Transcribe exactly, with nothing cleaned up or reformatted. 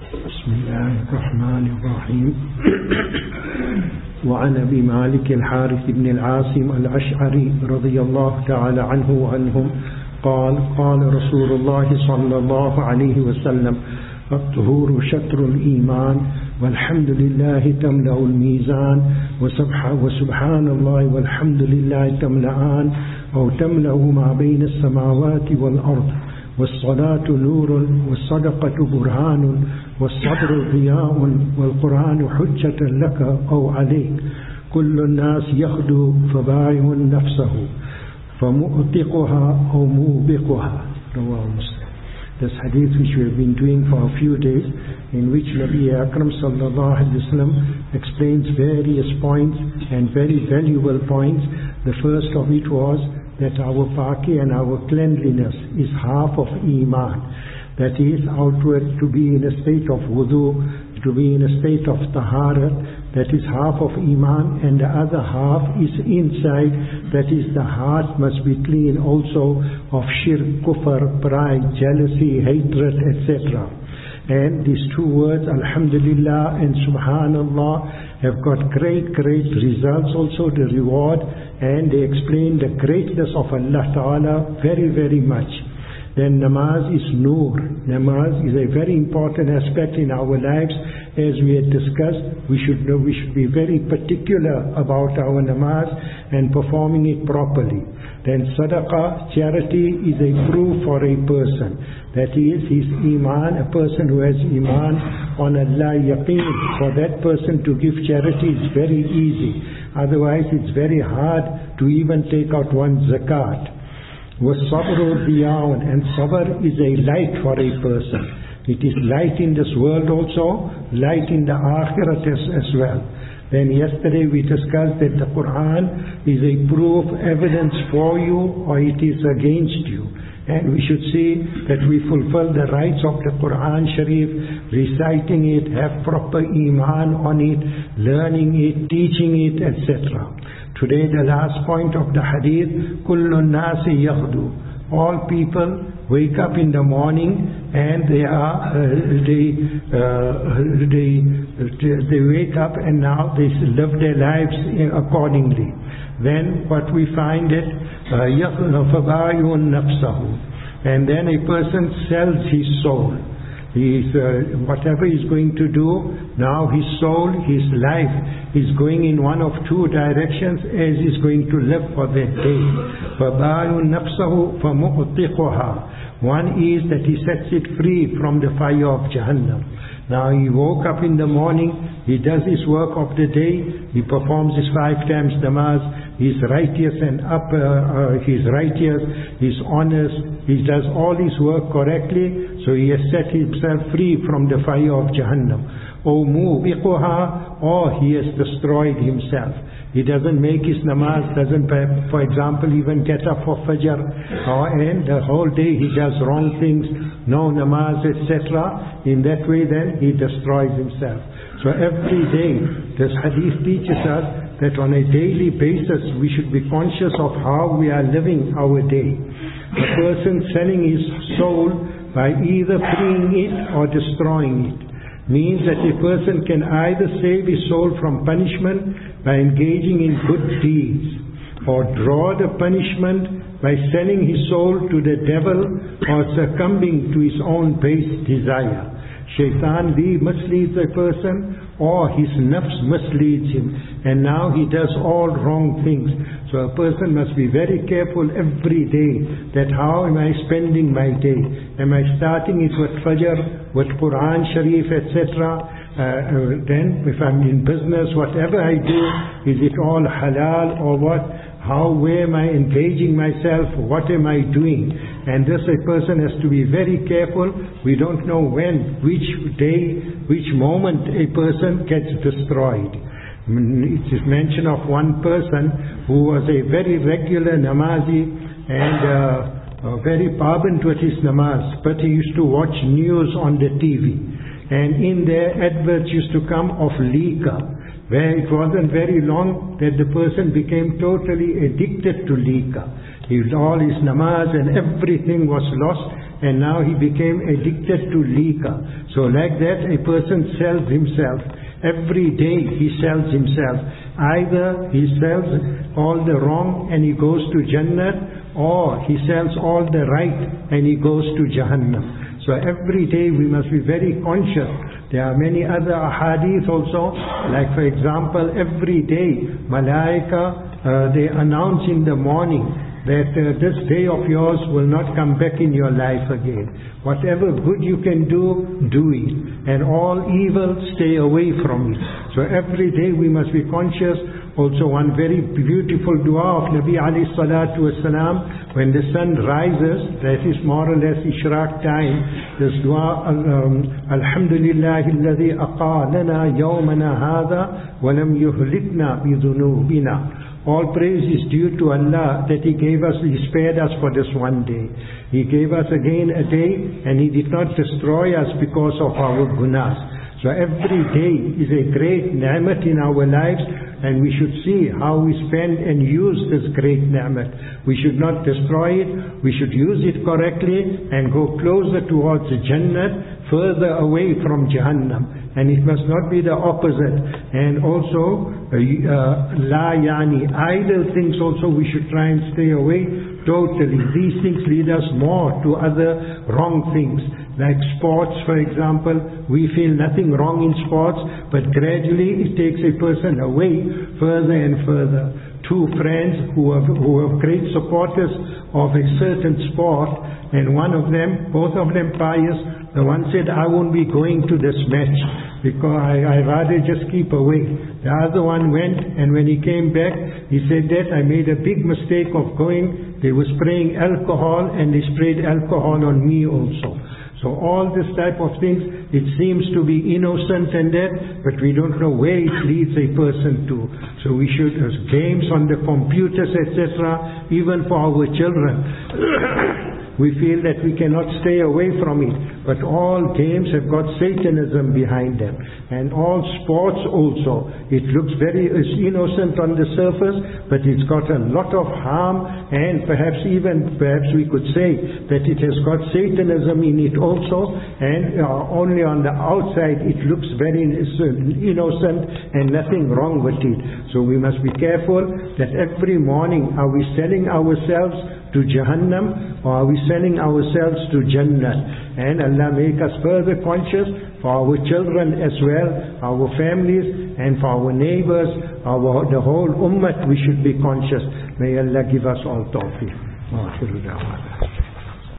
بسم الله الرحمن الرحيم. وعن أبي مالك الحارث بن العاصم الأشعري رضي الله تعالى عنه وعنهم قال قال رسول الله صلى الله عليه وسلم: الطهور شطر الإيمان والحمد لله تملأ الميزان وسبحان الله والحمد لله تملأان أو تملأ ما بين السماوات والأرض. والصلاة نور والصدقة برهان والصبر ضياء والقرآن حجة لك أو عليك. كل الناس يخدو فبايع نفسه فمؤتقها أو موبقها. رواه مسلم. This hadith which we have been doing for a few days, in which Nabi Akram sallallahu alaihi wasallam explains various points and very valuable points. The first of it was that our paki and our cleanliness is half of Iman. That is, outward to be in a state of wudu, to be in a state of taharat, that is half of Iman, and the other half is inside, that is the heart must be clean also of shirk, kufr, pride, jealousy, hatred, et cetera. And these two words, Alhamdulillah and Subhanallah, have got great, great results, also the reward, and they explain the greatness of Allah Ta'ala very, very much. Then namaz is nur. Namaz is a very important aspect in our lives. As we had discussed, we should know, we should be very particular about our namaz and performing it properly. Then sadaqah, charity, is a proof for a person. That is, his iman, a person who has iman on Allah, yaqeen. For that person to give charity is very easy. Otherwise, it's very hard to even take out one zakat. وَالصَّبْرُ ضِيَاءٌ, and sabr is a light for a person. It is light in this world also, light in the akhirat as, as well. Then yesterday we discussed that the Quran is a proof, evidence for you, or it is against you. And we should see that we fulfill the rights of the Quran Sharif, reciting it, have proper iman on it, learning it, teaching it, et cetera. Today the last point of the hadith, kullun nasi yaghdu. All people wake up in the morning and they are uh, they, uh, they they wake up and now they live their lives accordingly. Then what we find it, fabayun nafsahu, and then a person sells his soul. He's, uh, whatever he's going to do, now his soul, his life is going in one of two directions as he's going to live for that day. فَبَايُ نَفْسَهُ فَمُؤْتِقُهَا. One is that he sets it free from the fire of Jahannam. Now he woke up in the morning, he does his work of the day, he performs his five times namaz, he's righteous and up, uh, uh, he's righteous, he's honest, he does all his work correctly, so he has set himself free from the fire of Jahannam. O mubiquha, or he has destroyed himself. He doesn't make his namaz, doesn't, for example, even get up for Fajr, or, and the whole day he does wrong things, no namaz, et cetera. In that way then he destroys himself. So every day this hadith teaches us that on a daily basis we should be conscious of how we are living our day. A person selling his soul by either freeing it or destroying it means that a person can either save his soul from punishment by engaging in good deeds, or draw the punishment by selling his soul to the devil or succumbing to his own base desire. Shaitan misleads a person, or his nafs misleads him, and now he does all wrong things. So a person must be very careful every day that how am I spending my day? Am I starting it with Fajr, with Quran Sharif, et cetera? Uh, then if I'm in business, whatever I do, is it all halal or what? How, where am I engaging myself? What am I doing? And this a person has to be very careful. We don't know when, which day, which moment a person gets destroyed. It is mentioned of one person who was a very regular namazi and uh, very paband with his namaz, but he used to watch news on the T V. And in there adverts used to come of liquor. where it wasn't very long that the person became totally addicted to liquor. He, all his namaz and everything was lost, and now he became addicted to liquor. So like that, a person sells himself. Every day he sells himself. Either he sells all the wrong and he goes to Jannah, or he sells all the right and he goes to Jahannam. So every day we must be very conscious. There are many other ahadith also, like for example, every day Malaika, uh, they announce in the morning that uh, this day of yours will not come back in your life again. Whatever good you can do, do it. And all evil, stay away from it. So every day we must be conscious. Also one very beautiful dua of Nabi alayhi salatu wasalam, when the sun rises, that is more or less Ishraq time, this dua, um, Alhamdulillahi alladhi aqalana yawmana hadha wa lam yuhlikna bidhunubina. All praise is due to Allah that He gave us, He spared us for this one day. He gave us again a day and He did not destroy us because of our gunas. So every day is a great ni'mat in our lives, and we should see how we spend and use this great ni'mat. We should not destroy it, we should use it correctly and go closer towards the Jannah, further away from Jahannam. And it must not be the opposite. And also, uh, la yani, idle things also we should try and stay away totally. These things lead us more to other wrong things. Like sports, for example, we feel nothing wrong in sports, but gradually it takes a person away further and further. Two friends who are, who are great supporters of a certain sport, and one of them, both of them pious, the one said, I won't be going to this match because I, I rather just keep away. The other one went, and when he came back, he said that I made a big mistake of going. They were spraying alcohol, and they sprayed alcohol on me also. So all this type of things, it seems to be innocent and that, but we don't know where it leads a person to. So we should, as games on the computers, et cetera, even for our children, we feel that we cannot stay away from it. But all games have got Satanism behind them. And all sports also. It looks very it's innocent on the surface, but it's got a lot of harm, and perhaps even, perhaps we could say that it has got Satanism in it also, and uh, only on the outside it looks very innocent and nothing wrong with it. So we must be careful that every morning, are we selling ourselves to Jahannam, or are we selling ourselves to Jannah? And Allah make us further conscious for our children as well, our families, and for our neighbors, our the whole ummah. We should be conscious. May Allah give us all tawfiq.